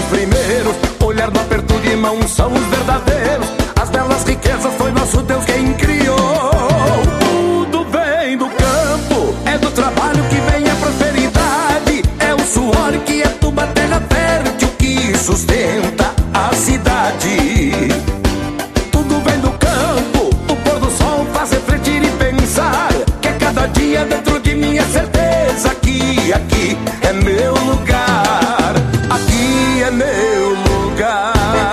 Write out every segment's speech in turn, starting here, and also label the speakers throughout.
Speaker 1: primeiros. Olhar no aperto de mão são os verdadeiros. As belas riquezas foi nosso Deus quem criou. Tudo vem do campo, é do trabalho que vem a prosperidade. É o suor que aduba a terra fértil que sustenta a cidade. Tudo vem do campo, o pôr do sol faz refletir e pensar que a cada dia dentro de mim é certeza que aqui é meu lugar. Aqui é meu lugar.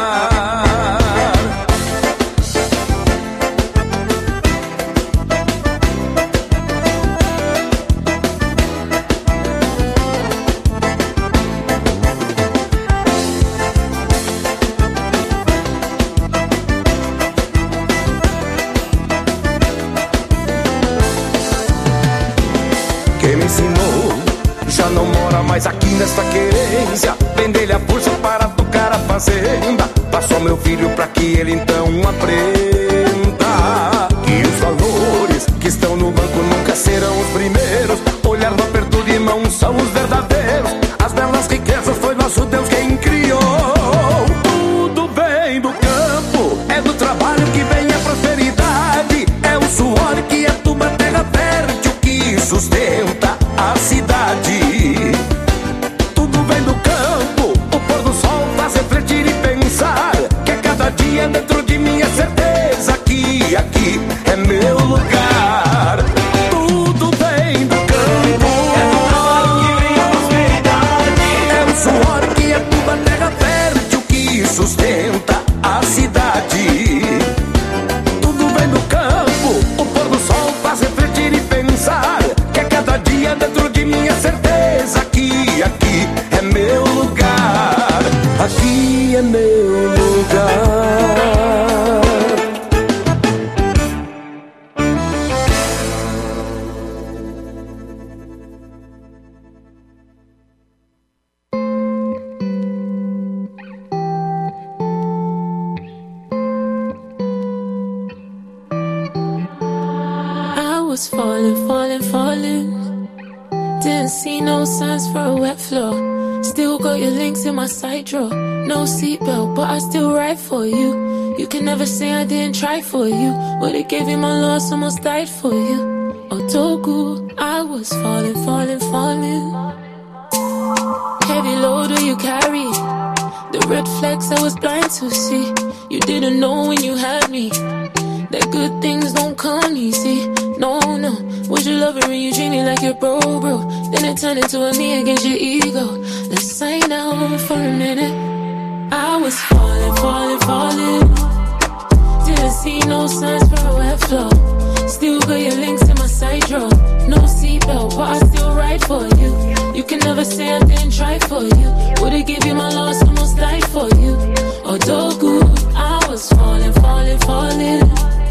Speaker 1: Quem me ensinou já não mora mais aqui nesta querência. Vem dele a força para tocar a fazenda. Passou meu filho pra que ele então aprenda que os valores que estão no banco nunca serão os primeiros. Olhar no aperto de mão são os verdadeiros. As belas riquezas foi nosso Deus quem criou. Tudo vem do campo, é do trabalho que vem a prosperidade. É o suor que aduba a terra fértil que sustenta a cidade. Tudo vem do campo, o pôr do sol faz refletir e pensar que a cada dia dentro de mim é certeza que aqui é meu lugar. Tudo vem do campo, é do trabalho que vem a prosperidade. É o suor que aduba a terra fértil que sustenta a cidade. Tudo vem do campo, o pôr do sol faz refletir e pensar que a cada dia dentro de mim é certeza que aqui é meu lugar. Aqui é meu lugar.
Speaker 2: I was falling, falling, falling. Didn't see no signs for a wet floor. Still got your links in my side drawer. No seatbelt, but I still ride for you. You can never say I didn't try for you. Would've gave you my loss, almost died for you. Oh, Togu, I was falling, falling, falling. Heavy load will you carry? The red flags I was blind to see. You didn't know when you had me that good things don't come easy. No, no. Was you loving when you treat me like your bro? Then it turned into a me against your ego. Let's sign out for a minute. I was falling, falling, falling. Didn't see no signs for a wet floor. Still got your links in my side drawer. No seatbelt, but I still ride for you. You can never say I didn't try for you. Would've give you my loss, almost died for you. Oh, Dogu, I was falling, falling, falling.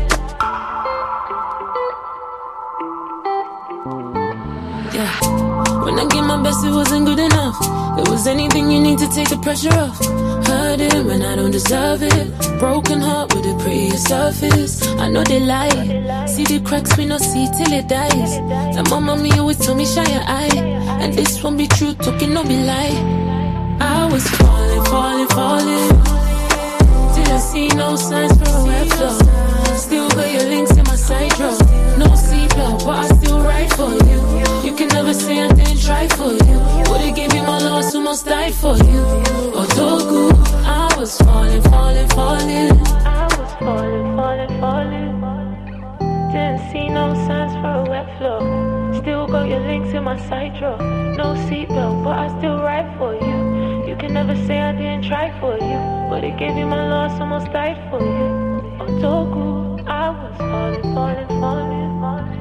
Speaker 2: Yeah. When I gave my best, it wasn't good enough. It was anything you need to take the pressure off. Hurting when I don't deserve it. Broken heart with a prettier surface. I know they lie. See the cracks, we no see till it dies. And mama me always told me shine your eye. And this won't be true, talking no be lie. I was falling, falling, falling. Didn't see no signs for a wet floor. Still got your links in my side drawer. No seatbelt, but I still ride for you. You can never say I didn't try for you. Would've gave you my loss, almost died for you. Oh, Togu, I was falling, falling, falling. I was falling, falling, falling. Didn't see no signs for a wet floor. Still got your links in my side drawer. No seatbelt, but I still ride for you. You can never say I didn't try for you. Would've gave you my loss, almost died for you. Oh, Togu, I was falling, falling, falling, falling.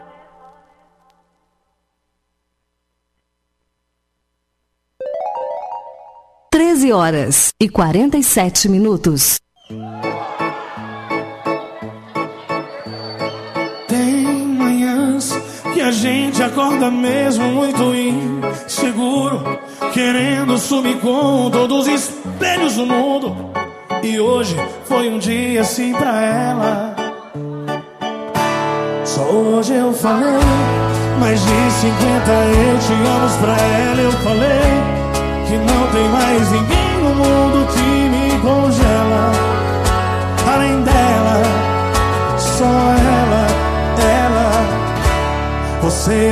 Speaker 3: 13h47.
Speaker 4: Tem manhãs que a gente acorda mesmo muito inseguro, querendo sumir com todos os espelhos do mundo. E hoje foi um dia assim pra ela. Só hoje eu falei mais de 50 eu te amo pra ela. Eu falei que não tem mais ninguém no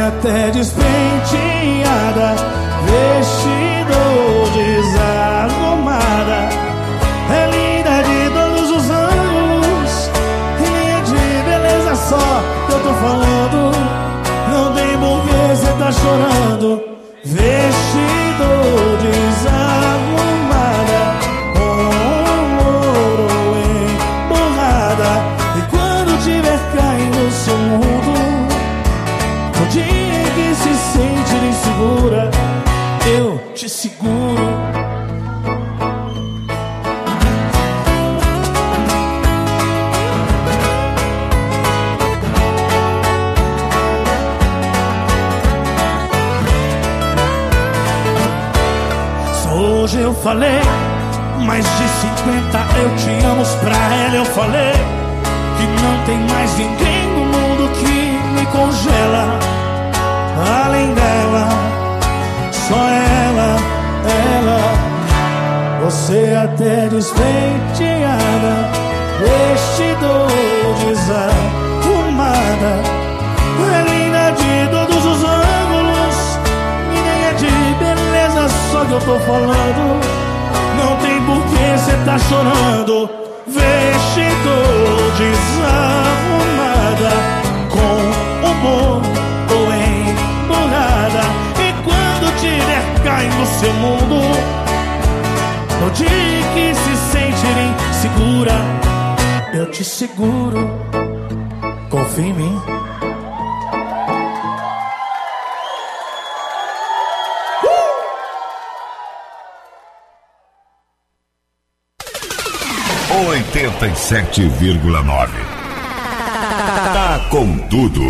Speaker 4: até despenteada, vestido desarrumada. É linda de todos os ângulos, e nem é de beleza só que eu tô falando. Não tem por que cê tá chorando. Vestido desarrumada, com ouro emburrada. E quando tiver caindo o seu mundo, no dia em que se sentir insegura, eu te seguro. Hoje eu falei, mais de 50 eu te amo pra ela. Eu falei que não tem mais ninguém no mundo que me congela. Além dela, só ela. Você até despenteada, vestido desarrumada. É linda de todos os ângulos, e nem é de beleza só que eu tô falando. Não tem por que cê tá chorando. Vestido desarrumada, com humor ou emburrada. E quando tiver caindo no seu mundo, no dia que se sentir insegura, eu te seguro. Confia em mim.
Speaker 5: O 87,9. Tá com tudo.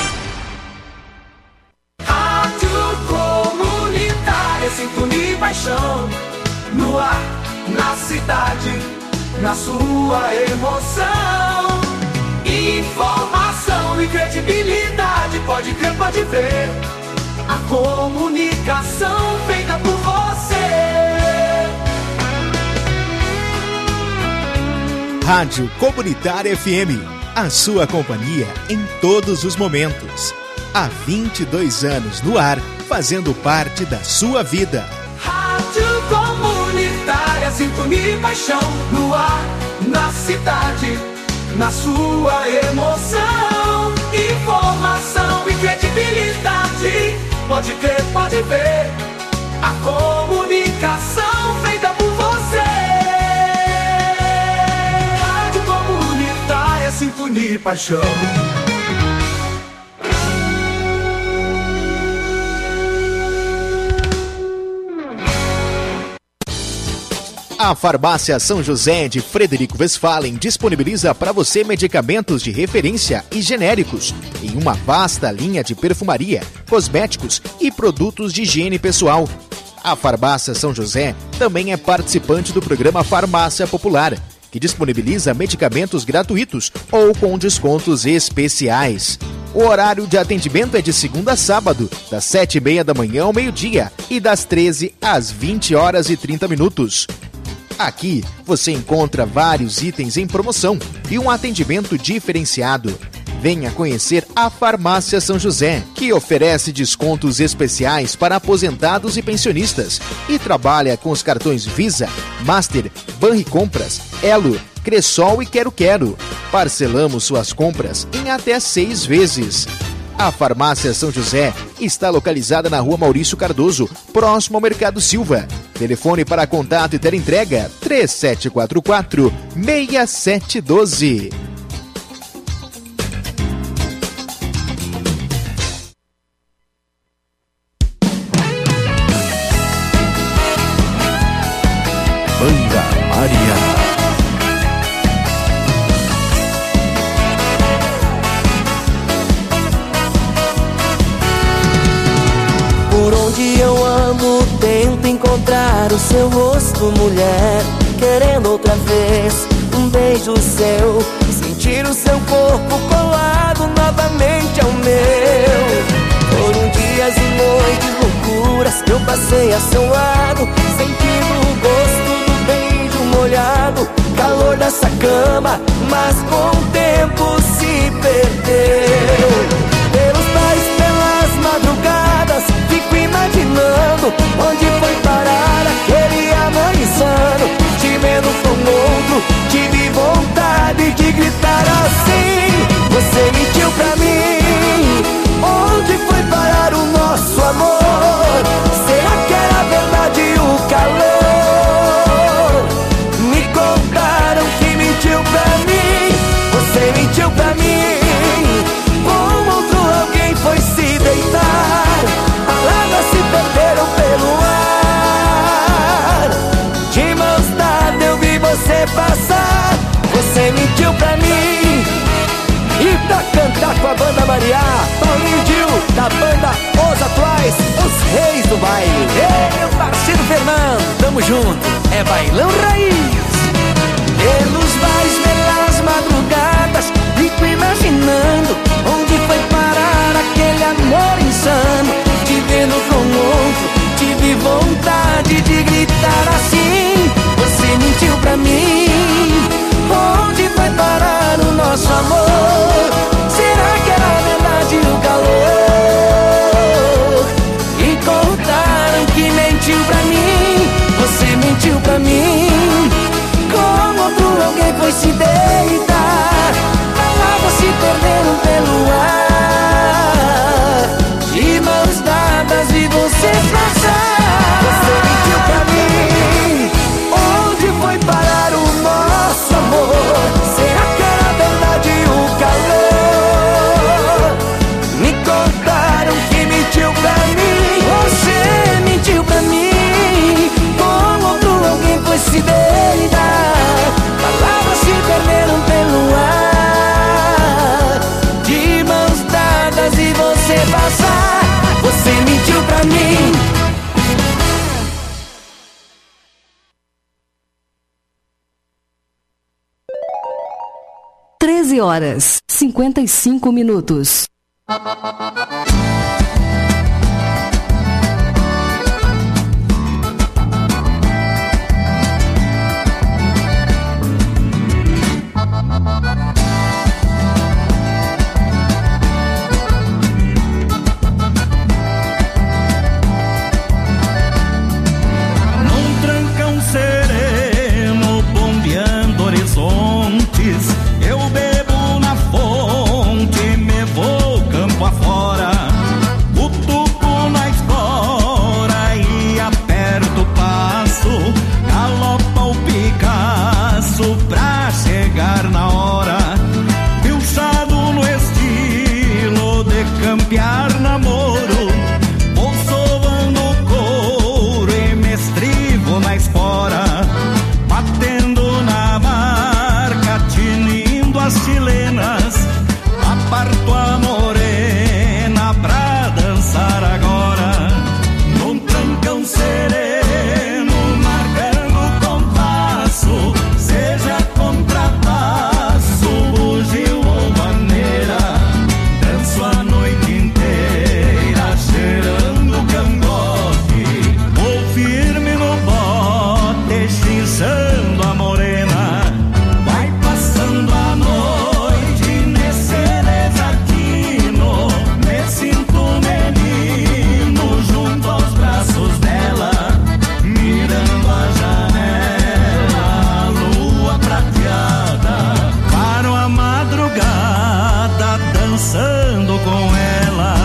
Speaker 1: Rádio Comunitária, sintonia e paixão. No ar, na cidade, na sua emoção. Informação e credibilidade, pode crer, pode ver. A comunicação feita por você.
Speaker 6: Rádio Comunitária FM, a sua companhia em todos os momentos. Há 22 anos no ar, fazendo parte da sua vida.
Speaker 1: Rádio Comunitária, sintonia e paixão. No ar, na cidade, na sua emoção. Informação e credibilidade, pode crer, pode ver. A comunicação feita por você. Rádio Comunitária, sintonia e paixão.
Speaker 6: A Farmácia São José de Frederico Westphalen disponibiliza para você medicamentos de referência e genéricos em uma vasta linha de perfumaria, cosméticos e produtos de higiene pessoal. A Farmácia São José também é participante do programa Farmácia Popular, que disponibiliza medicamentos gratuitos ou com descontos especiais. O horário de atendimento é de segunda a sábado, das 7h30 da manhã ao meio-dia e das 13 às 20h30. Aqui você encontra vários itens em promoção e um atendimento diferenciado. Venha conhecer a Farmácia São José, que oferece descontos especiais para aposentados e pensionistas e trabalha com os cartões Visa, Master, Banricompras, Elo, Cressol e Quero Quero. Parcelamos suas compras em até 6 vezes. A Farmácia São José está localizada na Rua Maurício Cardoso, próximo ao Mercado Silva. Telefone para contato e teleentrega 3744-6712.
Speaker 5: Banda Maria.
Speaker 7: Por onde eu ando, tento encontrar o seu rosto, mulher. Querendo outra vez um beijo seu, sentir o seu corpo colado novamente ao meu. Foram dias e noites, loucuras que eu passei a seu lado, sentindo o gosto do beijo molhado, calor dessa cama, mas com o tempo se perdeu. Pelos pés, pelas mãos, Onde foi parar aquele amor insano? Te vendo com outro, tive vontade de gritar assim. Você mentiu pra mim. Onde foi parar o nosso amor? Será que era verdade o calor? Me contaram que mentiu pra mim. Você mentiu pra mim. Com outro alguém foi se deitar. Palavras se perderam pelo ar. De mãos dadas eu vi você passar. Você mentiu pra mim. E pra cantar com a banda Maria, Paulinho e Gil, da banda Os Atuais, os reis do baile. Ei, meu parceiro Fernando, tamo junto, é bailão raiz. Pelos bares, pelas madrugadas, fico imaginando onde foi parar aquele amor insano. Te vendo com outro, tive vontade de gritar assim. Você mentiu pra mim. Onde foi parar o nosso amor? Será que era verdade o calor? E contaram que mentiu pra mim. Você mentiu pra mim. Com outro alguém foi se deitar. Palavras se perderam pelo ar. De mãos dadas vi você passar. Você mentiu pra mim. Onde foi parar o nosso amor? Será que era verdade o calor? Me contaram que mentiu pra mim. Você mentiu pra mim. Com outro alguém foi se deitar. Palavras se perderam pelo ar. De mãos dadas e você passar. Você mentiu pra mim.
Speaker 3: 13h55.
Speaker 4: Num trancão sereno, bombeando horizontes, eu bebo na fonte, me vou campo afora, cutuco na espora e aperto o passo, galopa o Picasso pra chegar na hora, pilchado no estilo de campear namoro, vou sovando couro e me estrivo na espora, batendo na marca, tinindo as chilenas, aparto a morena pra dançar agora. Num trancão sereno, marcando compasso, seja contrapasso, bugio ou maneira, danço a noite inteira, cheirando cangote, vou firme no bote, chinchando a morena, vai passando a noite nesse desatino, me sinto menino junto aos braços dela, mirando a janela, a lua prateada, paro a madrugada dançando com ela.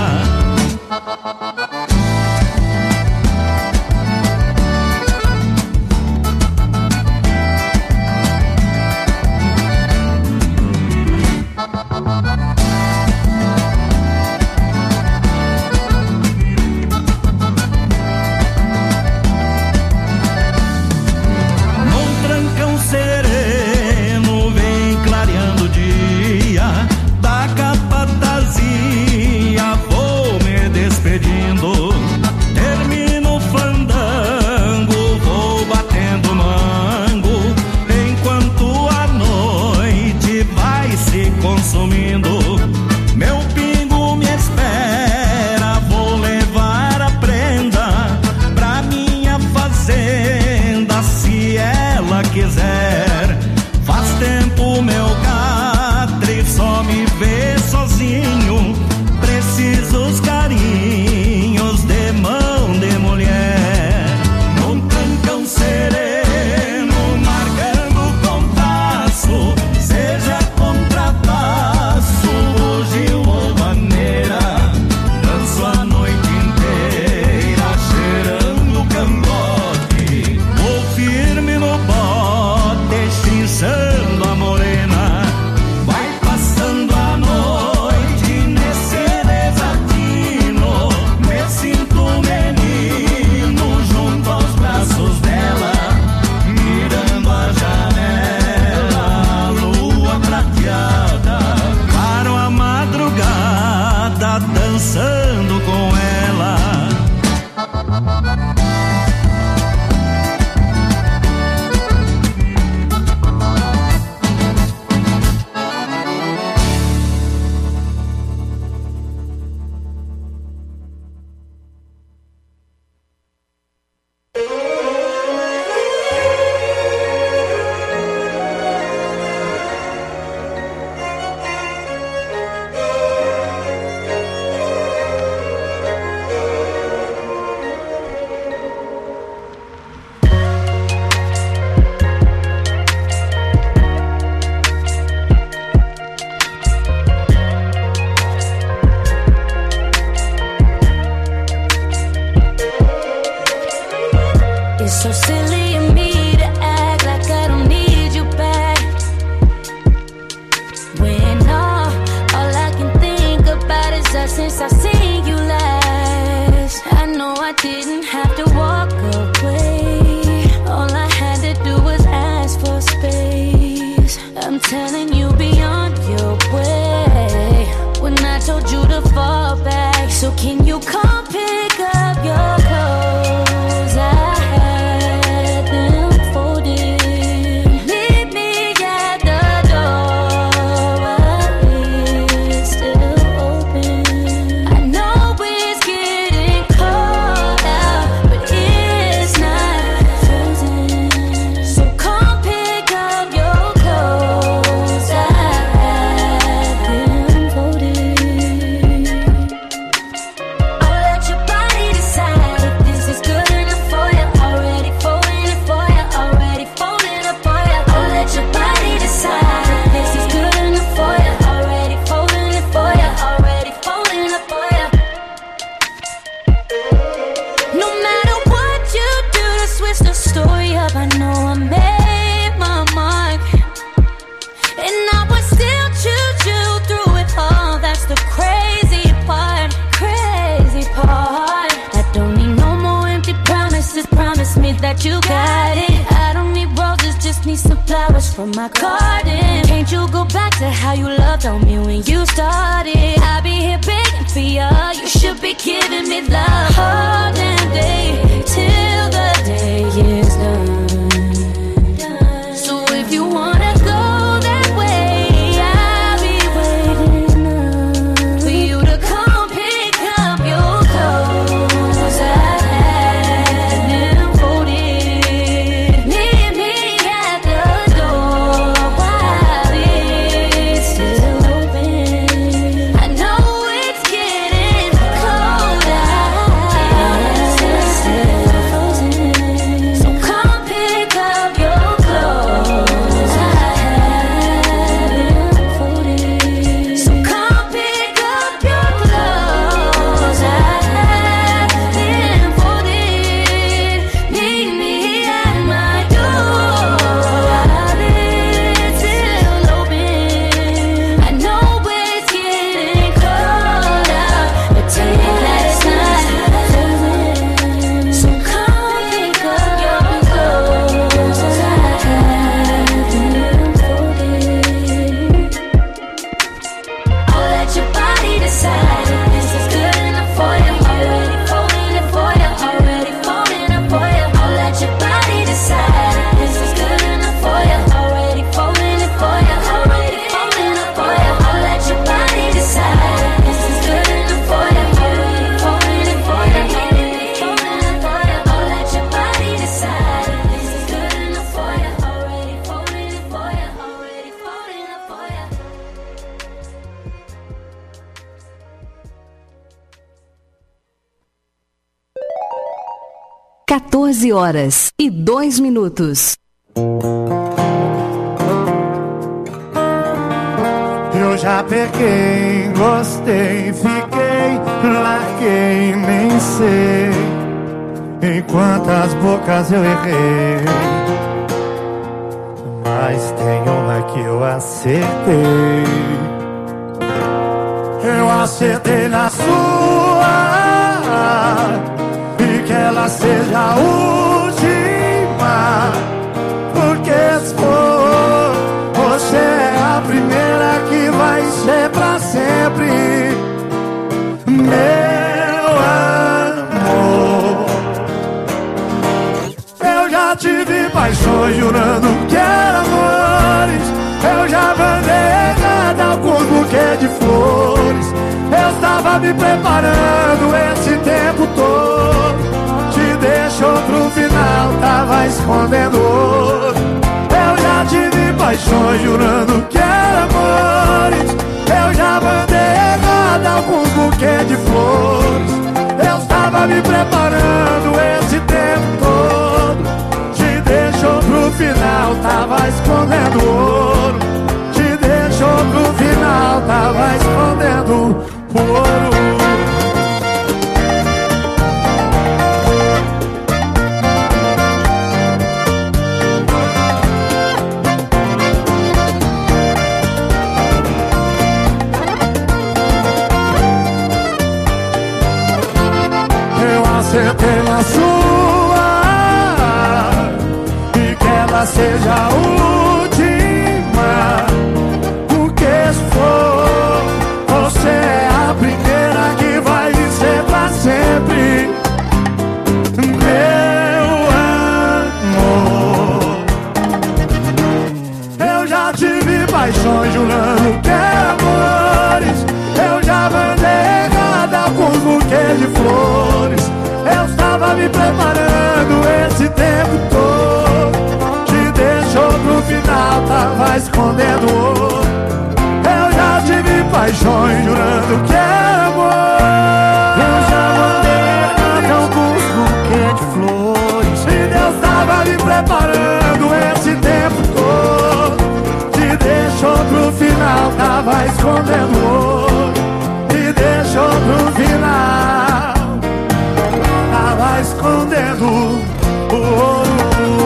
Speaker 4: Num trancão sereno, vem clareando o dia, da capatazia vou me despedindo, termino o fandango, vou batendo mango, enquanto a noite vai se consumindo, meu pingo me espera, vou levar a prenda pra minha fazenda, se ela quiser. Faz tempo meu catre só me vê sozinho, preciso os carinhos de mão de mulher.
Speaker 2: telling you be on your way when I told you to fall back. So can you come pick up your clothes? I had them folded. Meet me at the door while it's still open. I know it's getting cold out, but it's not frozen. So come pick up your clothes. I had them folded. I'll let your body decide if this is good enough for you. Already folding it for you. Already folding up for you. I'll let your body decide if this is good enough for you. Already folding it for you. Already folding up for you. No matter what you do to switch the story up, I know I made my mark, and I would still choose you through it all. That's the crazy part, crazy part. I don't need no more empty promises. Promise me that you got it. I don't need roses, just need some flowers from my garden. Can't you go back to how you loved on me when you started? I'll be here begging for you. You should be giving me love all damn day till the day is done. So if you wanna go that way, I'll be waiting up for you to come pick up your clothes. I had them folded. Meet me at the door while it's still open. I know it's getting cold out, it's still frozen. So come pick up your clothes. I had them folded. So come pick up your clothes. I had them folded. Meet me at my door while it's still open. I know it's getting cold out, but tell me that it's not frozen. So come pick up your clothes. I had them folded. I'll let your body decide if this is good enough for you. Already folding it for you. Already folding it for you. I'll let your body decide if this is good enough for you. Already folding it for you. Already folding it for you. I'll let your body decide if this is good enough for you. Already folding it for you. Already folding it for you. I'll let your body decide if this is good enough for you. Already folding it for you. Already folding it for you.
Speaker 3: 14h02.
Speaker 4: Eu já peguei, gostei, fiquei, larguei, nem sei em quantas bocas eu errei. Mas tem uma que eu acertei. Eu acertei na sua, e que ela seja a última. Porque se for, você é a primeira que vai ser pra sempre, meu amor. Eu já tive paixões jurando que eram amores. Eu já mandei errado alguns buquês de flores. Eu estava me preparando esse tempo todo. Te deixou pro final, tava escondendo ouro. Eu já tive paixões jurando que eram amores. Eu já mandei errado alguns buquês de flores. Eu estava me preparando esse tempo todo. Te deixou pro final, tava escondendo ouro. Te deixou pro final, tava escondendo ouro. Acertei na sua, e que ela seja a última. paixões jurando que era amores. Eu já mandei errada com os buquês de flores. Eu estava me preparando esse tempo todo. Te deixou pro final, tava escondendo o outro. Eu já tive paixões jurando que era amor. Eu já mandei errada com os buquês de flores. E Deus estava me preparando esse tempo todo. Te deixou pro final, tava escondendo o outro. Te deixou pro final, tava escondendo o outro.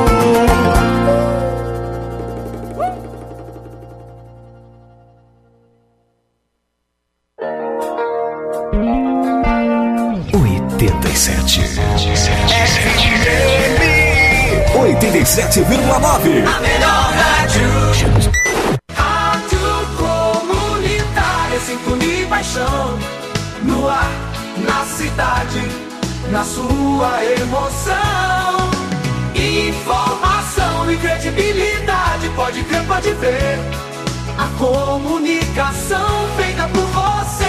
Speaker 5: 87,9.
Speaker 1: A melhor rádio. Rádio Comunitária, sintonia e paixão. No ar, na cidade, na sua emoção. Informação e credibilidade, pode crer, pode ver. A comunicação feita por você.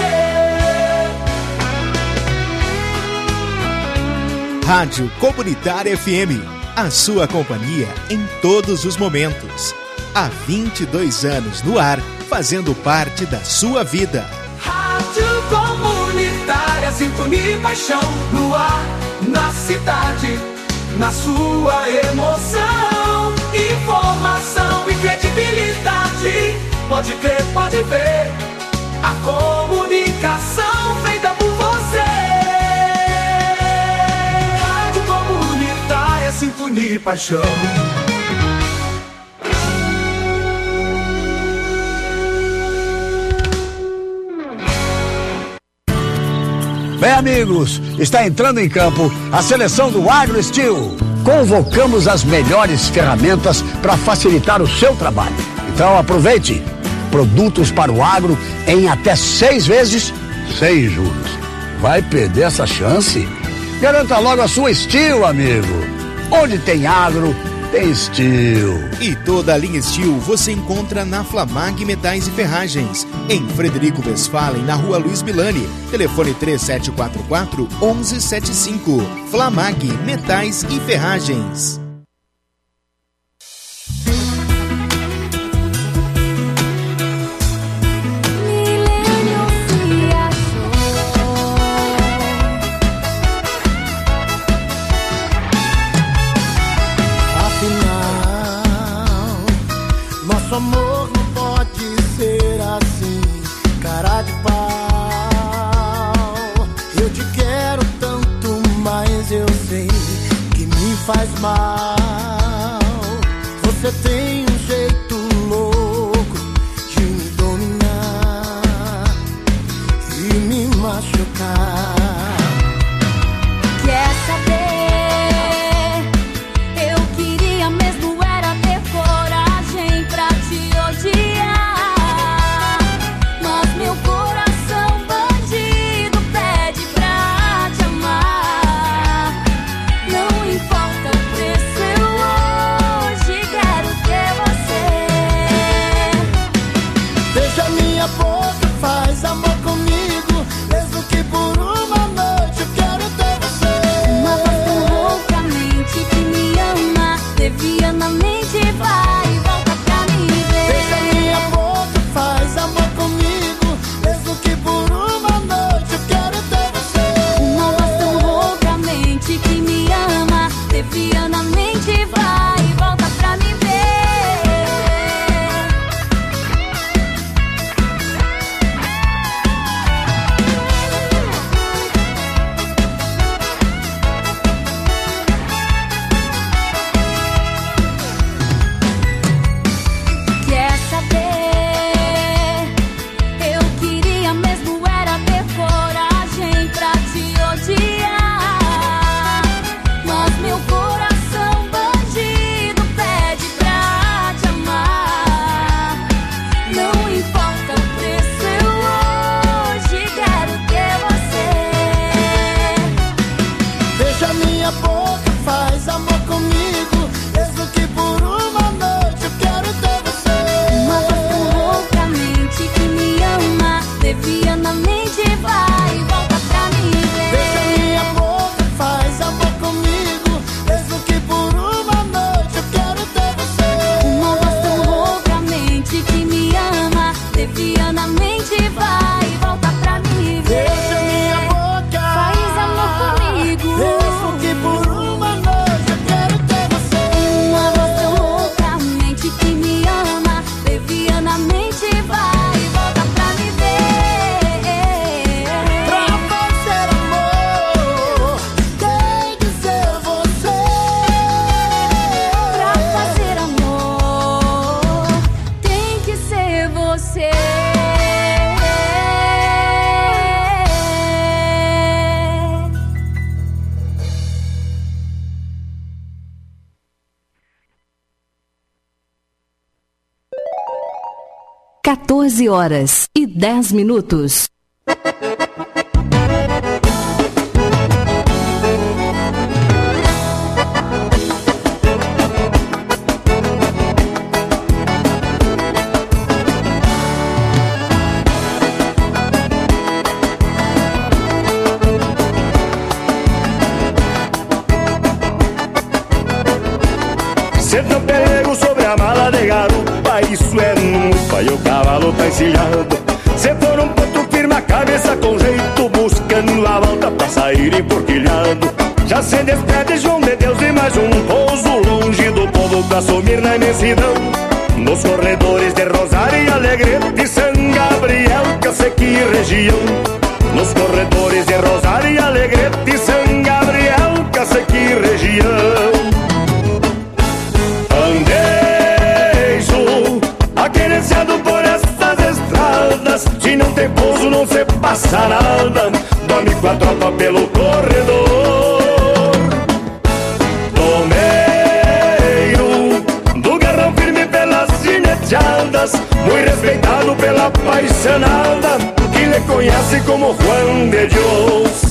Speaker 6: Rádio Comunitária FM, a sua companhia em todos os momentos. Há 22 anos no ar, fazendo parte da sua vida.
Speaker 1: Rádio Comunitária, sintonia e paixão. No ar, na cidade, na sua emoção. Informação e credibilidade, pode crer, pode ver. A comunicação feita por você. Rádio Comunitária, sintonia e paixão.
Speaker 8: Bem, amigos, está entrando em campo a seleção do AgroSteel. Convocamos as melhores ferramentas para facilitar o seu trabalho. Então aproveite. Produtos para o agro em até 6 vezes, sem juros. Vai perder essa chance? Garanta logo a sua Steel, amigo. Onde tem agro, tem Steel.
Speaker 6: E toda a linha Steel você encontra na Flamag Metais e Ferragens, em Frederico Westphalen, na Rua Luiz Milani. Telefone 3744-1175. Flamag Metais e Ferragens.
Speaker 4: Amor não pode ser assim, cara de pau. Eu te quero tanto, mas eu sei que me faz mal. Você tem um jeito louco de me dominar e me machucar.
Speaker 9: Quer saber? Eu queria mesmo era ter coragem pra te odiar, mas meu coração bandido pede pra te amar. Não importa o preço, eu hoje quero ter você.
Speaker 3: 14h10.
Speaker 10: Senta pego sobre a mala de garupa, isso é nufa e o cavalo tá encilhado. Se for um ponto firme a cabeça com jeito, buscando a volta pra sair emporquilhado. Já se despede João de Deus e mais um pouso longe do povo pra sumir na imensidão. Nos corredores de Rosário e Alegrete e São Gabriel, Cacequi e região. Nos corredores de Rosário e Alegrete e São Gabriel, Cacequi e região. Andejo, aquerenciado por essas estradas. Se não tem pouso não se passa nada. Dorme com a tropa pelo corredor. Tomeiro, do garrão firme pelas gineteadas, muito respeitado pela paisanada, que lhe conhece como Juan de Dios.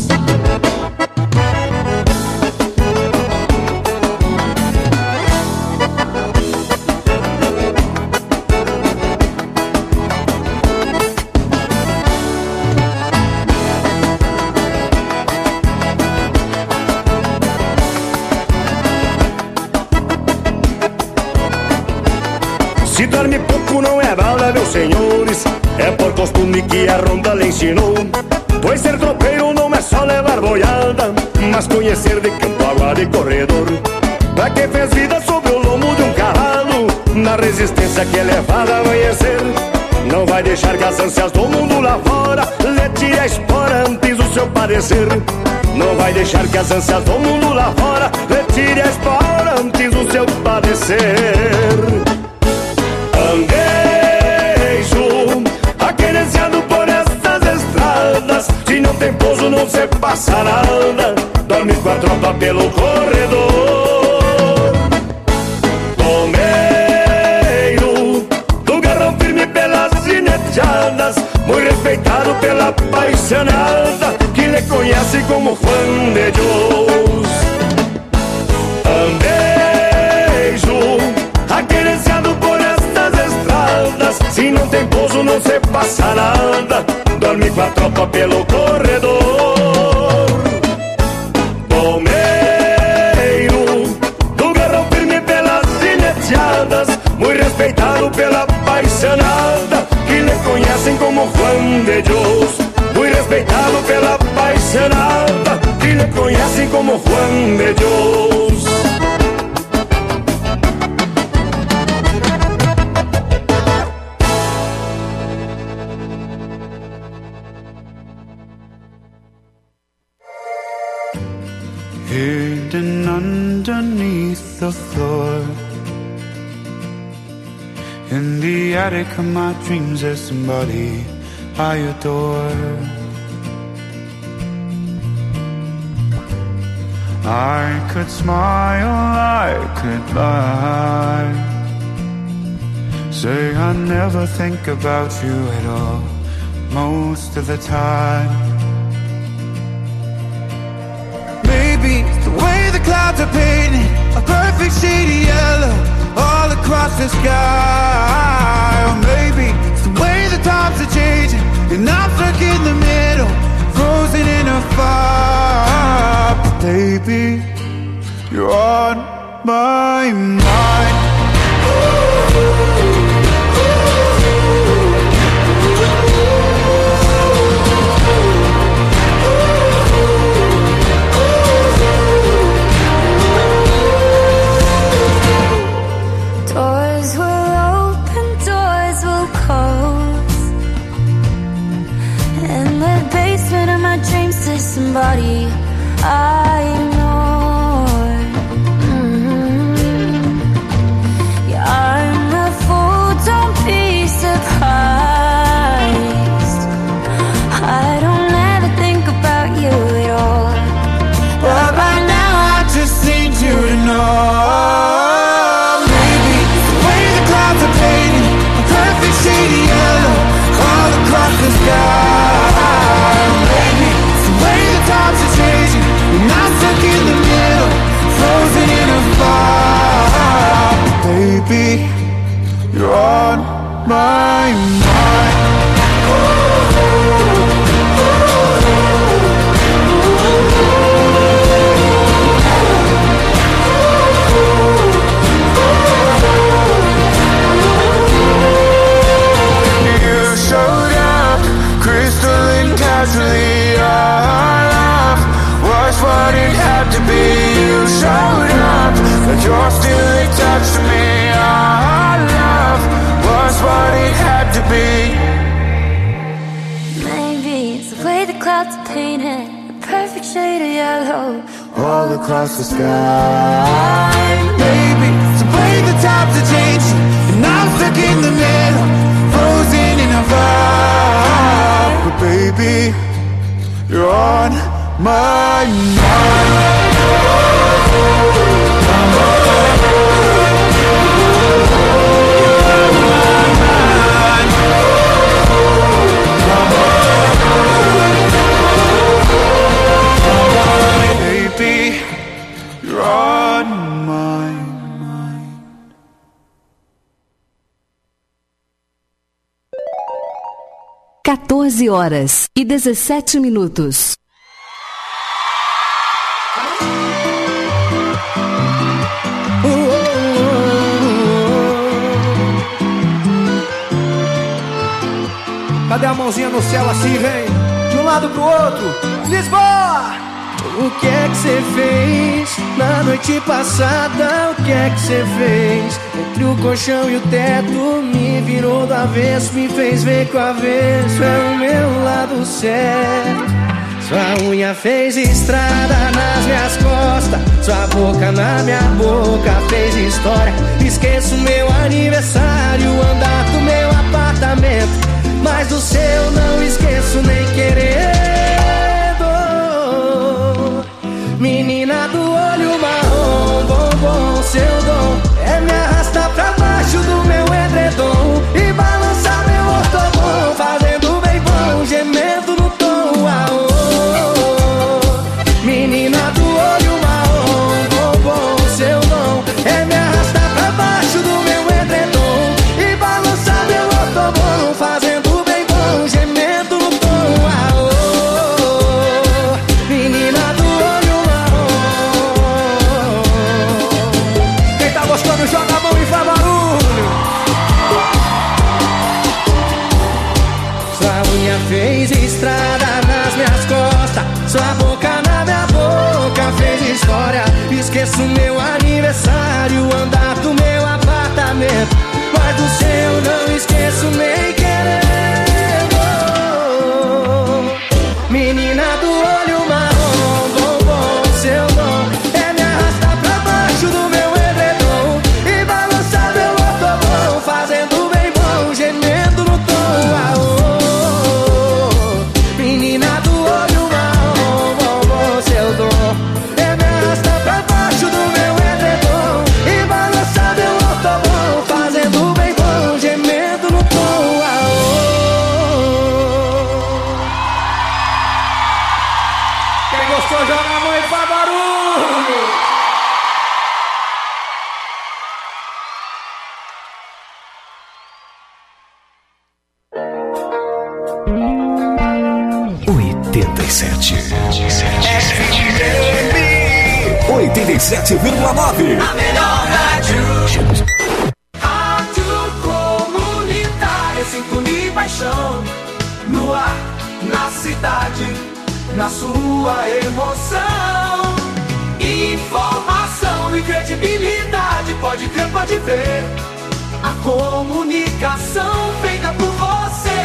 Speaker 10: Se dorme pouco não é balda, meus senhores, é por costume que a ronda lhe ensinou. Pois ser tropeiro não é só levar boiada, mas conhecer de campo, água de corredor. Pra quem fez vida sobre o lombo de um cavalo, na resistência que é levada a amanhecer, não vai deixar que as ânsias do mundo lá fora lhe tire a espora antes do seu padecer. Não vai deixar que as ânsias do mundo lá fora lhe tire a espora antes do seu padecer. Andejo, aquerenciado por essas estradas. Se não tem pouso não se passa nada. Dorme com a tropa pelo corredor. Tomeiro, do garrão firme pelas gineteadas, muito respeitado pela paisanada, que lhe conhece como Juan de Dios. Andejo, aquerenciado por se não tem pouso não se passa nada. Dorme com a tropa pelo corredor. Tomeiro, do garrão firme pelas gineteadas, muito respeitado pela paisanada, que lhe conhecem como Juan de Dios. Muito respeitado pela paisanada, que lhe conhecem como Juan de Dios.
Speaker 11: Hidden underneath the floor, in the attic of my dreams there's somebody I adore. I could smile, I could lie, say I never think about you at all, most of the time. The way the clouds are painted a perfect shade of yellow all across the sky. Or maybe it's the way the times are changing and I'm stuck in the middle, frozen in a fire. But baby, you're on my mind.
Speaker 9: Doors will open, doors will close. In the basement of my dreams there's somebody I know. Yeah, I'm a fool, don't be surprised. I don't ever think about you at all, but right now I just need you to know.
Speaker 11: Shady baby, you're on my mind. You showed up, crystalline casually. Our love was what it had to be. You showed up, but you're still attached to me. Our love was what it had to be.
Speaker 9: Maybe it's the way the clouds are painted, the perfect shade of yellow
Speaker 11: all across the sky. Maybe it's the way the times are changing, and I'm stuck in the middle, frozen in a vibe. But baby, you're on my mind. Baby, you're on my mind.
Speaker 3: Quatorze horas e 17 minutos.
Speaker 12: Cadê a mãozinha no céu assim, vem? De um lado pro outro, Lisboa! O que é que você fez na noite passada? O que é que você fez? Entre o colchão e o teto, me virou do avesso, me fez ver que o avesso é o meu lado certo. Sua unha fez estrada nas minhas costas, sua boca na minha boca fez história. Esqueço meu aniversário, andar do meu apartamento, mas do seu não esqueço nem querendo. Menina do olho marrom, bombom, seu dom é me arrastar pra baixo do meu edredom e balançar meu ortobom, fazendo bem bom, gemendo no tom. Menina do olho marrom, bombom, seu dom é me arrastar pra baixo do meu edredom e balançar meu ortobom, fazendo bem bom, gemendo no tom. Menina do olho marrom, quem tá gostando joga a mão e faz barulho. Sua unha fez estrada nas minhas costas, sua boca na minha boca fez história. Esqueço meu aniversário, andar do meu apartamento, mas do seu não esqueço nem querendo. Menina do olho marrom, bombom, seu dom é me arrastar pra baixo do meu edredom e balançar meu ortobom, fazendo bem bom, gemendo no tom. Menina do olho marrom, bombom, seu dom é me arrastar pra baixo do meu edredom e balançar meu ortobom, fazendo bem bom, gemendo no tom. Quem gostou joga a mão e faz barulho.
Speaker 5: 87,9.
Speaker 13: A melhor rádio. Rádio Comunitária, sintonia e paixão. No ar, na cidade, na sua emoção. Informação e credibilidade, pode crer, pode ver. A comunicação feita por você.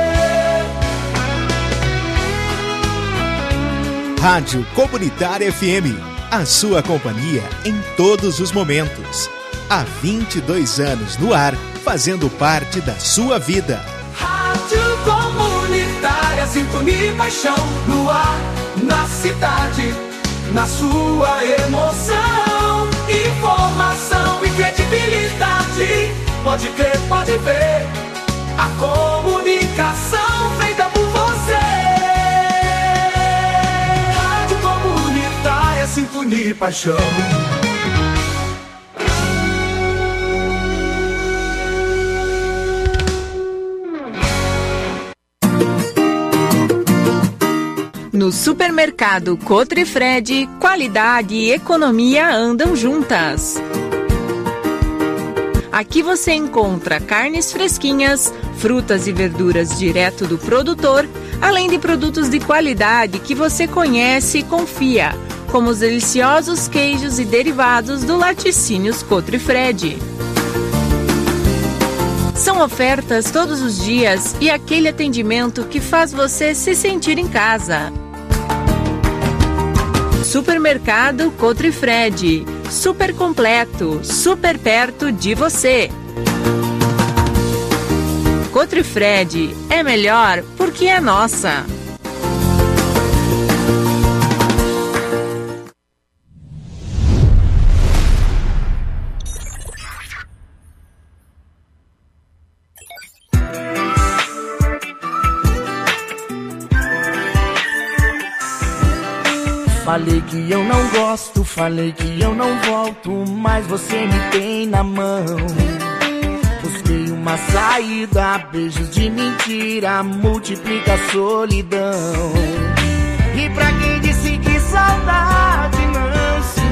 Speaker 6: Rádio Comunitária FM, a sua companhia em todos os momentos. Há 22 anos no ar, fazendo parte da sua vida.
Speaker 13: Rádio Comunitária, sintonia e paixão. No ar, na cidade, na sua emoção. Informação e credibilidade, pode crer, pode ver. A comunicação feita por você. Rádio Comunitária, sintonia e paixão.
Speaker 14: No supermercado Cotrifred, qualidade e economia andam juntas. Aqui você encontra carnes fresquinhas, frutas e verduras direto do produtor, além de produtos de qualidade que você conhece e confia, como os deliciosos queijos e derivados do Laticínios Cotrifred. São ofertas todos os dias e aquele atendimento que faz você se sentir em casa. Supermercado Cotrifred, super completo, super perto de você. Cotrifred é melhor porque é nossa.
Speaker 15: Falei que eu não gosto, falei que eu não volto, mas você me tem na mão. Busquei uma saída, beijos de mentira, multiplica a solidão. E pra quem disse que saudade não se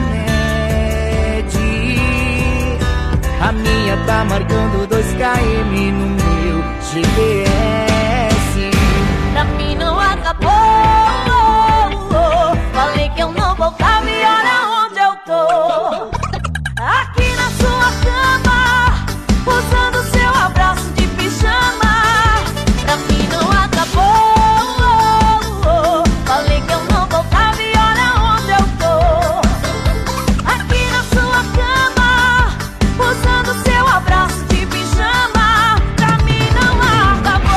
Speaker 15: mede, a minha tá marcando 2 km no meu GPS.
Speaker 9: Pra mim não acabou. Falei que eu não voltava e olha onde eu tô. Aqui na sua cama, usando seu abraço de pijama. Pra mim não acabou. Falei que eu não voltava e olha onde eu tô. Aqui na sua cama, usando seu abraço de pijama. Pra mim não acabou.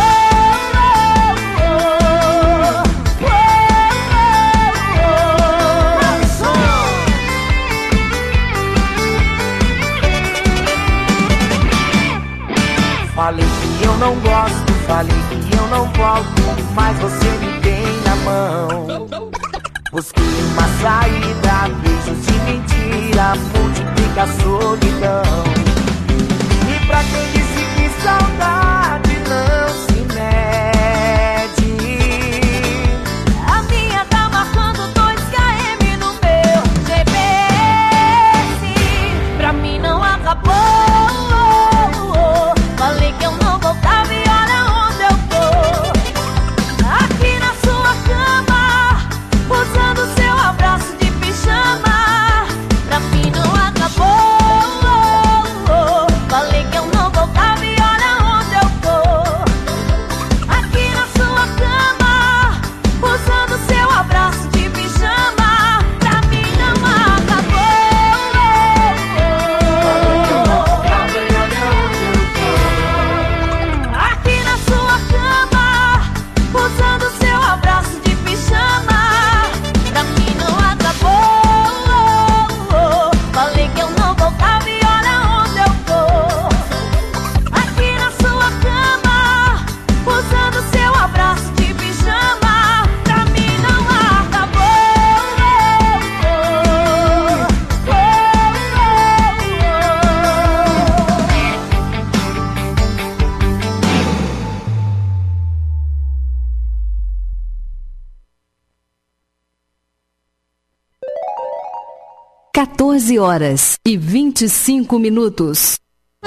Speaker 15: Falei que eu não gosto, falei que eu não volto, mas você me tem na mão. Busquei uma saída, beijos de mentira, multiplica a solidão. E pra quem disse que saudade não se mede,
Speaker 9: a minha tá marcando 2 km no meu GPS. Pra mim não acabou. Falei que eu não voltava e olha onde eu tô. Aqui na sua cama, usando seu abraço de pijama. Pra mim não acabou. Falei que eu não voltava e olha onde eu tô. Aqui na sua cama, usando seu abraço de pijama. Pra mim não acabou. Aqui na sua cama, usando seu abraço de pijama. Pra mim não acabou. Falei que eu não voltava e olha onde eu tô. Aqui na sua cama, usando seu abraço de pijama. Pra mim não acabou.
Speaker 3: horas e 25 minutos.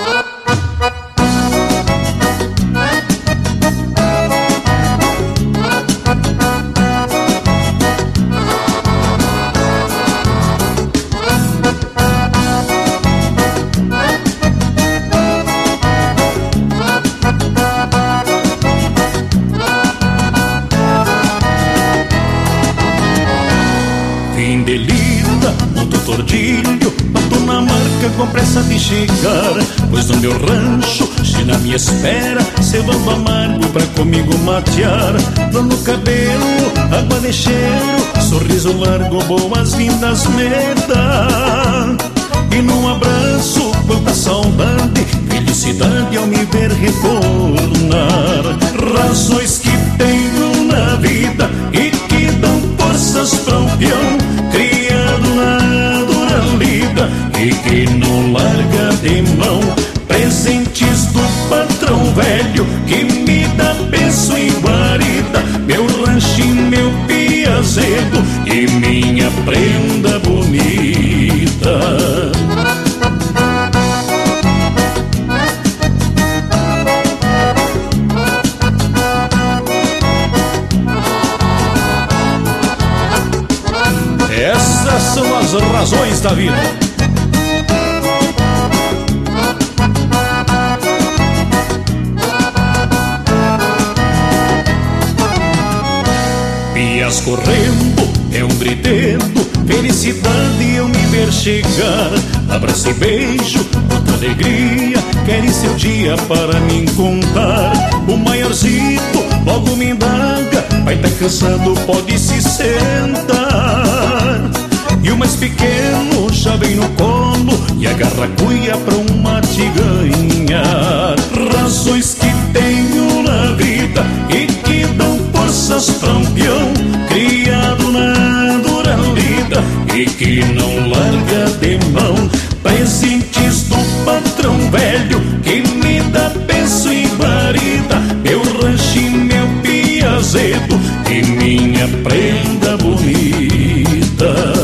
Speaker 4: Fim de lida, no tordilho, não tô na marca com pressa de chegar, pois no meu rancho, se na minha espera, cevando amargo pra comigo matear. Dor no cabelo, água de cheiro, sorriso largo, boas-vindas me dá. E num abraço, quanta saudade, felicidade ao me ver retornar. Razões que tenho na vida e que dão forças pra um peão criado na dura lida e que não larga de mão. Presentes do patrão velho que me dá benção e guarida, meu rancho e meu piazão razões da vida. Pias correndo, é um gritando, felicidade eu me ver chegar. Abraço e beijo, muita alegria, querem seu dia para me contar. O maiorzinho logo me indaga, vai tá cansado, pode se sentar. E o mais pequeno já vem no colo e agarra a cuia pra um mate ganhar. Razões que tenho na vida e que dão forças pra um peão criado na dura lida e que não larga de mão. Presentes do patrão velho que me dá penso e guarida, meu rancho e meu piazedo e minha prenda bonita.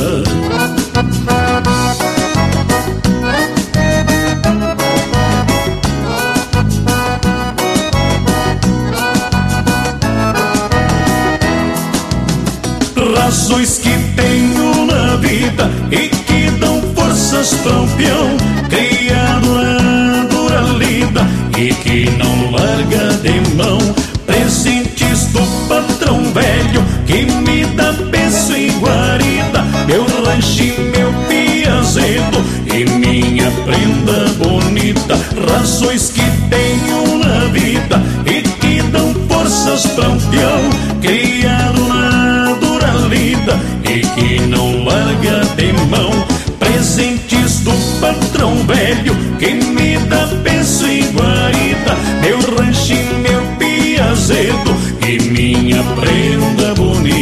Speaker 4: Razões que tenho na vida e que dão forças pra um peão criado na dura lida e que não larga de mão. Presentes do patrão velho que me dá penso e guarida, meu rancho e meu piazedo e minha prenda bonita. Razões que tenho na vida e que dão forças pra um peão criado na dura lida e que não larga de mão. Presentes do patrão velho que me dá penso e guarida, meu rancho e meu piazedo e minha prenda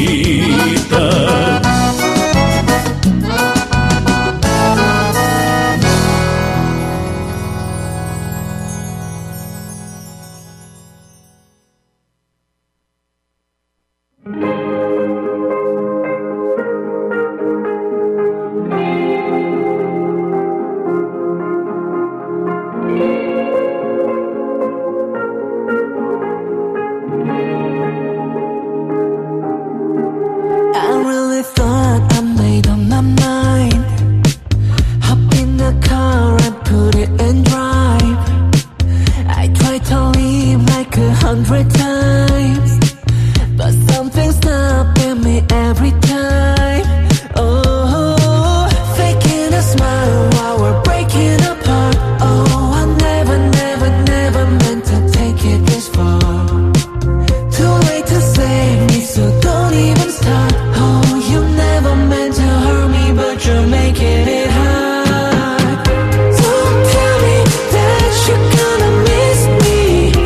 Speaker 4: bonita.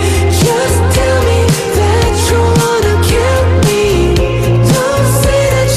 Speaker 16: Just tell me that you wanna kill me. Don't say that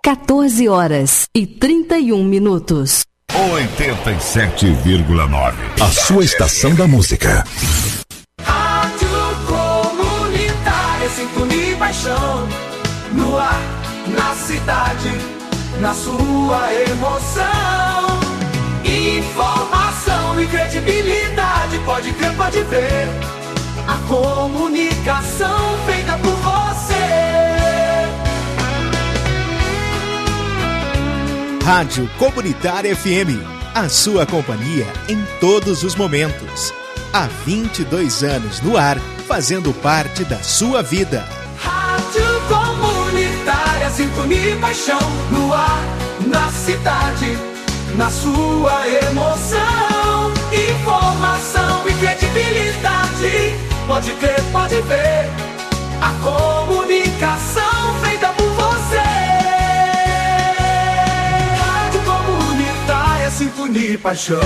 Speaker 3: 14 horas e 31 minutos.
Speaker 5: 87,9. A sua estação da música.
Speaker 13: Rádio Comunitária, sintonia e paixão. No ar, na cidade, na sua emoção. Informação e credibilidade, pode crer, pode ver. A comunicação feita por você.
Speaker 6: Rádio Comunitária FM, a sua companhia em todos os momentos. Há 22 anos no ar, fazendo parte da sua vida.
Speaker 13: Rádio Comunitária, sintonia e paixão. No ar, na cidade, na sua emoção. Informação e credibilidade, pode crer, pode ver. A comunicação feita por você. Rádio Comunitária, sintonia e paixão.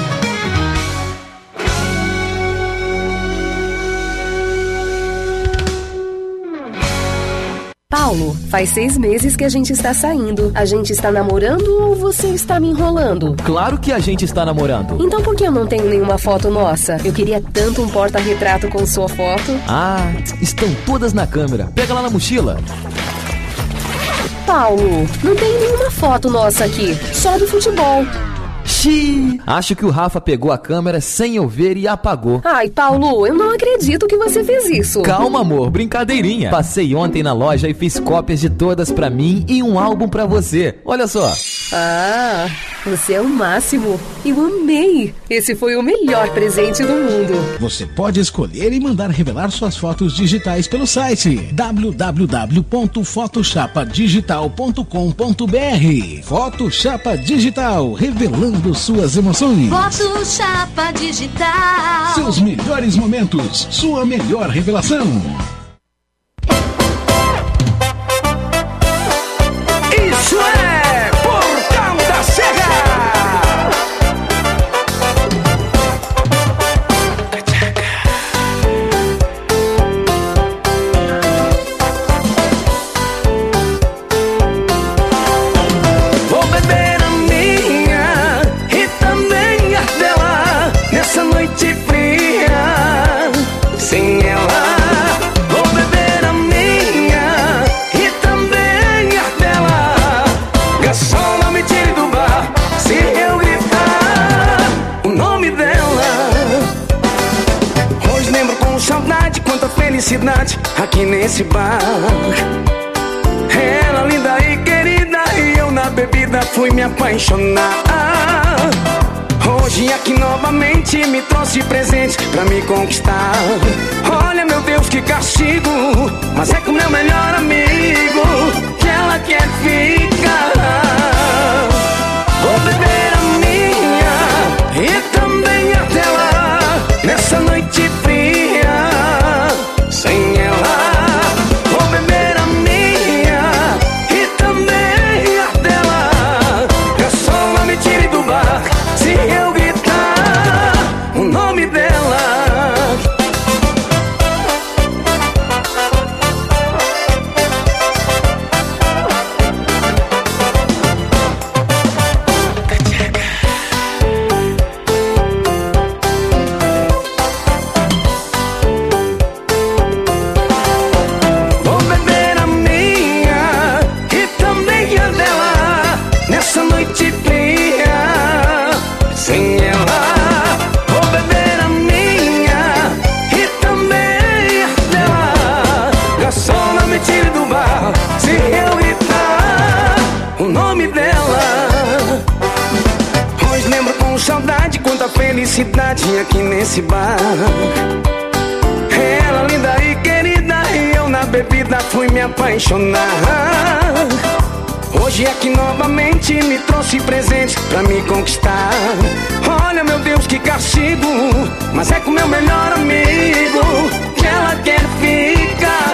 Speaker 16: Paulo, faz 6 meses que a gente está saindo. A gente está namorando ou você está me enrolando?
Speaker 17: Claro que a gente está namorando.
Speaker 16: Então por que eu não tenho nenhuma foto nossa? Eu queria tanto um porta-retrato com sua foto.
Speaker 17: Ah, estão todas na câmera. Pega lá na mochila.
Speaker 16: Paulo, não tem nenhuma foto nossa aqui, só do futebol.
Speaker 17: Xiii, acho que o Rafa pegou a câmera sem eu ver e apagou.
Speaker 16: Ai, Paulo, eu não acredito que você fez isso.
Speaker 17: Calma, amor, brincadeirinha. Passei ontem na loja e fiz cópias de todas pra mim e um álbum pra você. Olha só.
Speaker 16: Ah, você é o máximo. Eu amei. Esse foi o melhor presente do mundo.
Speaker 18: Você pode escolher e mandar revelar suas fotos digitais pelo site www.photochapadigital.com.br. Photochapa Digital, revelando suas emoções.
Speaker 9: Photochapa Digital.
Speaker 18: Seus melhores momentos, sua melhor revelação.
Speaker 13: Isso é Portal da Serra. Vou beber a minha e também a dela nessa noite fria. Sem ela, vou beber a minha e também a dela. Garçom, não me tire do bar se eu gritar o nome dela. Hoje lembro com saudade quanta felicidade aqui nesse bar. Ela linda e querida e eu na bebida fui me apaixonar. Hoje aqui novamente me trouxe presente pra me conquistar. Olha meu Deus que castigo, mas é com meu melhor amigo que ela quer ficar. Vou beber a minha e também a dela nessa noite fria. Sem ela, vou beber a minha e também a dela. Garçom, não me tire do bar se eu gritar o nome dela. Vou beber a minha e também a dela nessa noite fria. Sem ela, vou beber a minha e também a dela. Garçom, não me tire do bar se eu gritar o nome dela. Hoje lembro com saudade quanta felicidade aqui nesse bar. Ela linda e querida e eu na bebida fui me apaixonar. Hoje aqui novamente me trouxe presente pra me conquistar. Olha meu Deus que castigo, mas é com meu melhor amigo que ela quer ficar.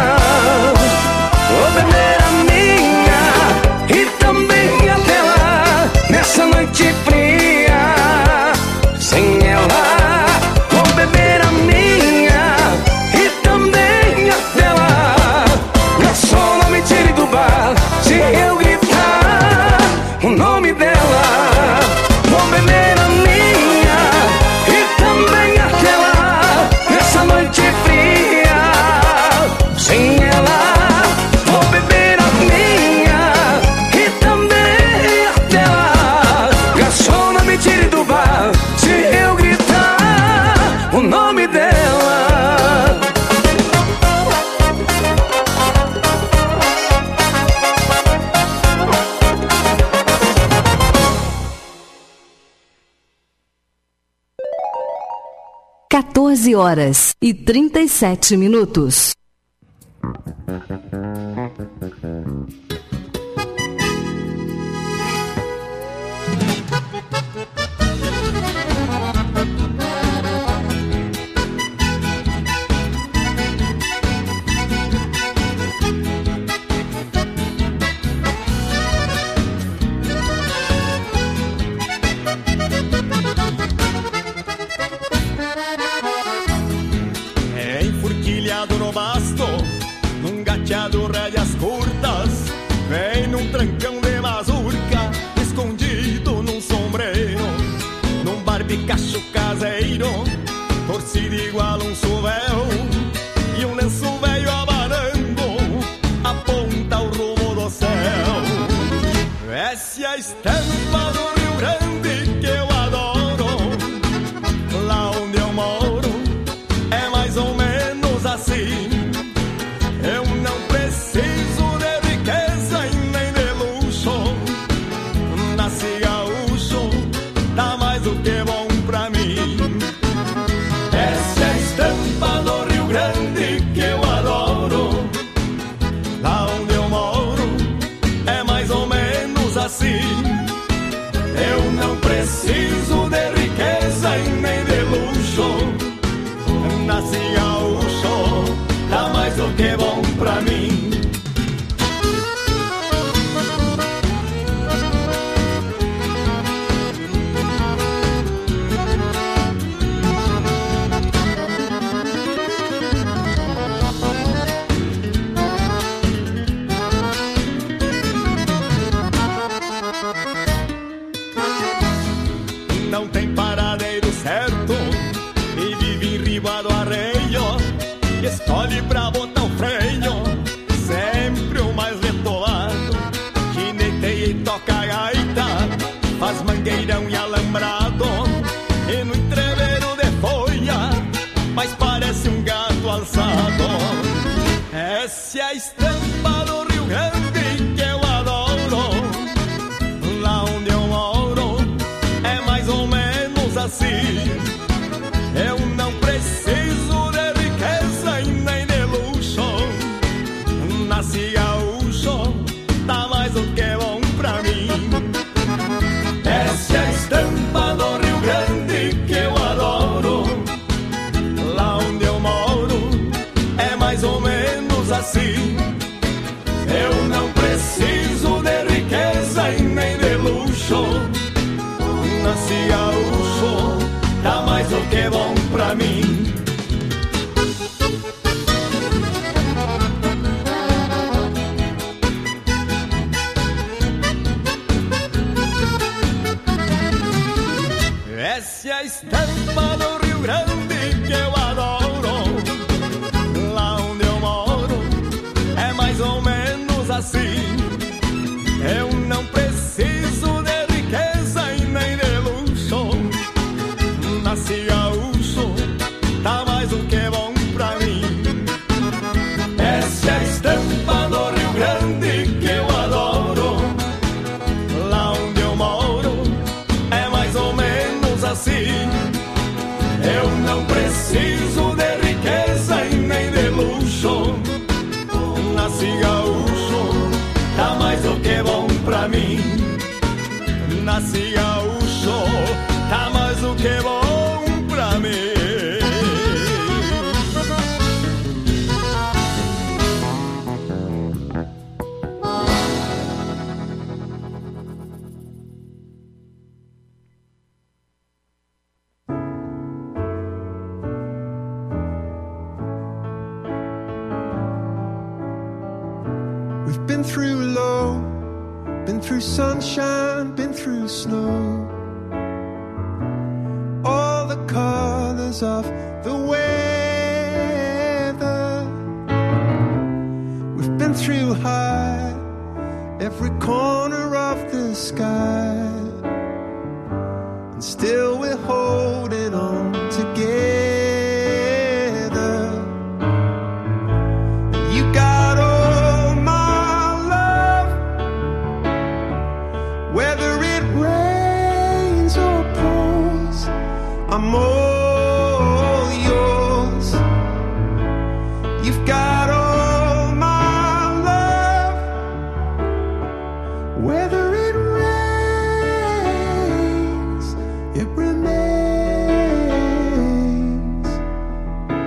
Speaker 13: Vou beber a minha e também a dela nessa noite fria. Sem ela, vou beber a minha e também a dela. Garçom, não me tire do bar se eu gritar
Speaker 3: 14h37.
Speaker 10: No basto, num gateado rédeas curtas, vem num trancão de mazurca, escondido num sombreiro, num barbicacho caseiro, torcido igual um suvel, e um lenço velho abanando, aponta o rumo do céu. Essa é a estampa do Rio Grande que eu adoro, lá onde eu moro, é mais ou menos assim. Eu não preciso de riqueza e nem de luxo, nasci gaúcho, tá mais do que bom pra mim. Essa é a estampa do Rio Grande que eu adoro, lá onde eu moro é mais ou menos assim. Eu não preciso de riqueza e nem de luxo, nasci gaúcho, tá mais do que bom pra mim. Não tem paradeiro certo e vive em riba do arreio, escolhe pra botar o freio, sempre o mais letolado, gineteia e toca a gaita, faz mangueirão e alambrado, e no entreveiro de folha, mas parece um gato alçado. Essa é a estampa do Rio Grande que eu adoro, lá onde eu moro é mais ou menos assim. Eu não preciso de riqueza e nem de luxo, nasci gaúcho, tá mais do que bom pra mim. Essa é a estampa do Rio Grande que eu adoro, lá onde eu moro é mais ou menos assim. Eu não preciso de riqueza e nem de luxo, nasci gaúcho, tá mais do que bom pra mim. Essa é a estampa do Rio Grande que eu adoro, lá onde eu moro é mais ou menos assim. Eu não preciso de riqueza e nem de luxo, nasci gaúcho, tá mais do que bom pra mim. Essa é a estampa do Rio Grande que eu adoro, lá onde eu moro é mais ou menos assim. Eu não preciso de riqueza e nem de luxo, nasci gaúcho, tá mais do que bom pra mim. Nasci gaúcho, tá mais do que bom pra mim.
Speaker 11: We've been through low, been through sunshine, been through snow. All the colors of the weather. We've been through high, every corner of the sky, and still we're holding